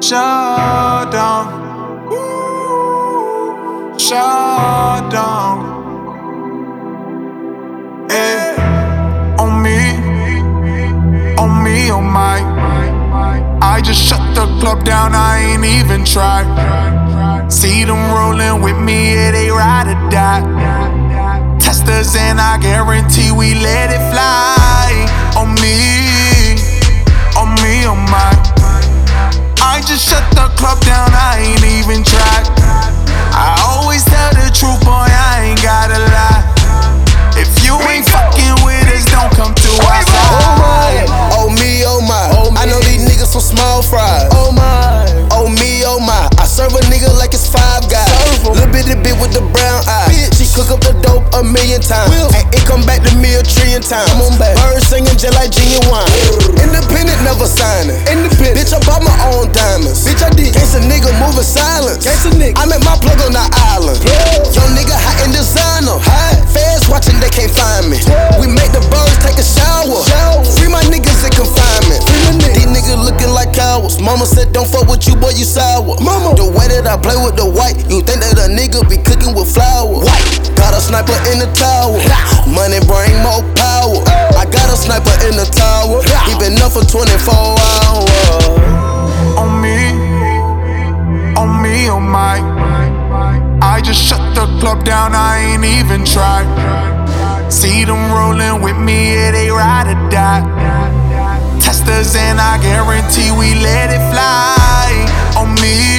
Shut down. Shut down. Yeah. On me, on my. I just shut the club down, I ain't even tried. See them rolling with me, yeah, they ride or die. Testers and I guarantee we let it fly. On me, on my. I just shut the club down, I ain't even tried. I always tell the truth, boy, I ain't gotta lie. If you ain't fucking with us, don't come to our side. Oh me, oh my. I know these niggas some small fries. Oh my. Oh me, oh my. I serve a nigga like it's Five Guys. Little bitty bitch with the brown eyes. She cook up the dope 1,000,000 times. And it come back to me 1,000,000,000 times. Birds singing just like genuine. Independent, never signing. Bitch, I bought my own diamonds. Bitch, I did. Case a nigga moving silence. I'm at my plug on the island. Young nigga hot in designer. Feds watching, they can't find me. We make the birds take a shower. Free my niggas in confinement. These niggas looking like cowards. Mama said don't fuck with you, boy, you sour. The way that I play with the white, you think that a nigga be cooking with flour. Got a sniper in the tower. Money bring more power. I got a sniper in the tower. He been up for 24 hours. On me, on my. I just shut the club down, I ain't even tried. See them rolling with me, yeah, they ride or die. Testers and I guarantee we let it fly. On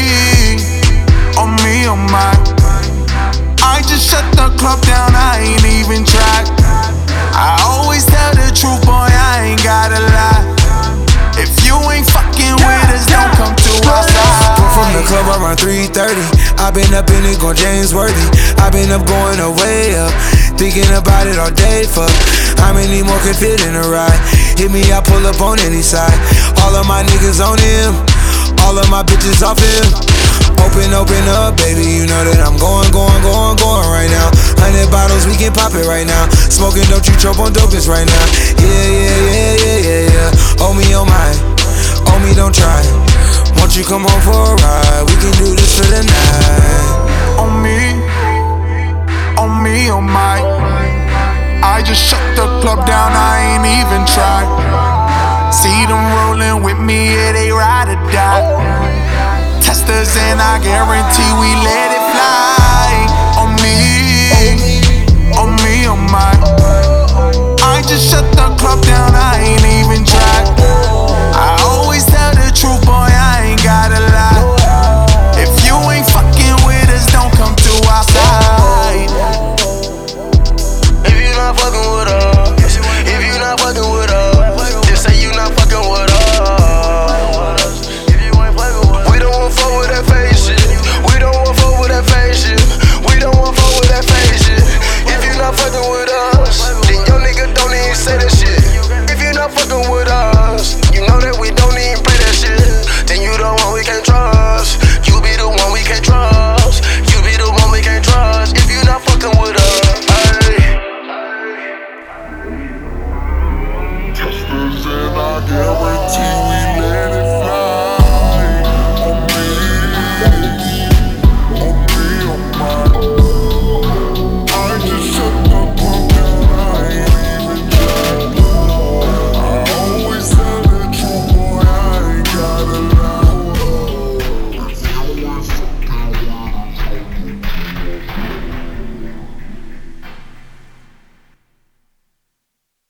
me, on my. I just shut the club down, I ain't even tried. I always tell the truth, boy, I ain't gotta lie. If you ain't fucking with us, don't come to our side. Come from the club around 3:30. I been up in it, going James Worthy. I been up going away up, thinking about it all day. Fuck, how many more can fit in a ride? Hit me, I pull up on any side. All of my niggas on him, all of my bitches off him. Open up, baby, you know that I'm going right now. 100 bottles, we can pop it right now. Smoking, don't you choke on dopest right now. Yeah. Oh me, oh my, oh me, don't try. Won't you come home for a ride? We can do this for the night. On me, oh my. I just shut the club down, I ain't even tried. See them rolling with me, yeah, they ride or die. Testers and I guarantee we let it fly. On me, on my. I just shut the club down, I ain't even tried. I always tell the truth, boy, I ain't gotta lie. If you ain't fucking with us, don't come to our side. If you not fucking with us,